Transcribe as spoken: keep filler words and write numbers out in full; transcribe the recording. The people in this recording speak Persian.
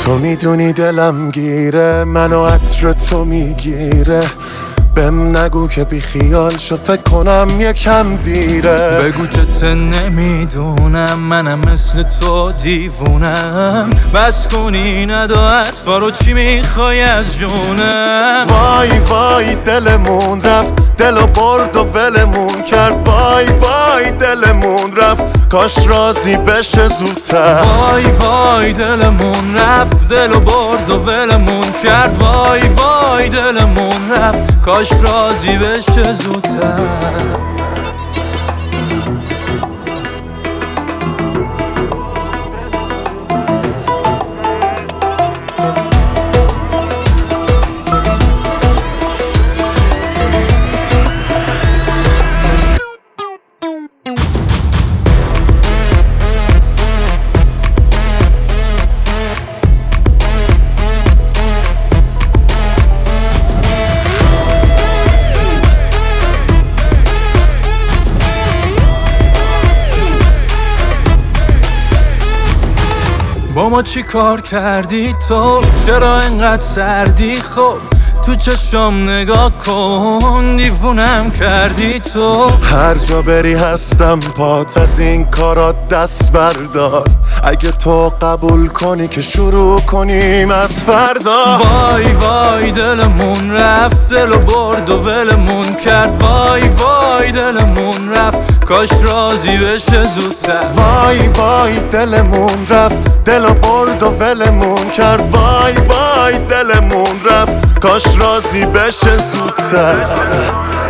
تو میدونی دلم گیره، منو عطر تو میگیره. بهم نگو که بی خیال شو، فکر کنم یکم دیره. بگو که ته نمیدونم منم مثل تو دیوونم. بس کنی ندا اطفا رو، چی میخوای از جونم؟ وای وای دلمون رفت، دلو برد و ولمون کرد. وای وای دلمون رفت، کاش راضی بشه زودتر. وای وای دلمون رفت، دلو برد و ولمون کرد. وای وای دلمون رفت، کاش راضی بشه زودتر. با ما چی کار کردی تو؟ چرا اینقدر سردی؟ خب تو چشم نگاه کن، دیوونم کردی تو. هر جا بری هستم پات، از این کارات دست بردار. اگه تو قبول کنی که شروع کنیم از فردا. وای وای دلمون رفت، دلو برد و ولمون کرد. وای وای دلمون رفت، کاش راضی بشه زودتر. وای وای دلمون رفت، دلو برد و ولمون کرد. وای وای دلمون رفت، کاش راضی بشه زودتر.